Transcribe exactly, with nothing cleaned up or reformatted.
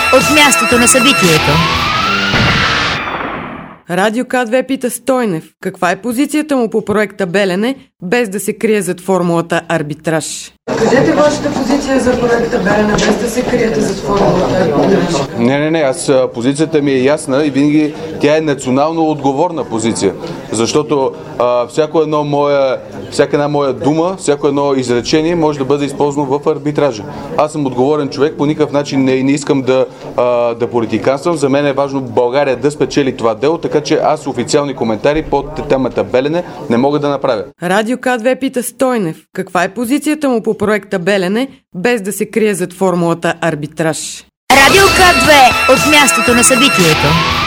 от мястото на събитието. Радио К две пита Стойнев каква е позицията му по проекта Белене, без да се крие зад формулата арбитраж. Кажете вашата позиция за проекта Белене, без да се криете зад формулата арбитраж. Не, не, не, аз позицията ми е ясна и винаги тя е национално отговорна позиция, защото а, всяко едно моя, всяка една моя дума, всяко едно изречение може да бъде използвано в арбитража. Аз съм отговорен човек, по никакъв начин не, не искам да, а, да политиканствам. За мен е важно България да спечели това дело, така че аз официални коментари под темата Белене не мога да направя. Радио К две пита Стойнев каква е позицията му по проекта Белене, без да се крие зад формулата арбитраж. Радио К две от мястото на събитието.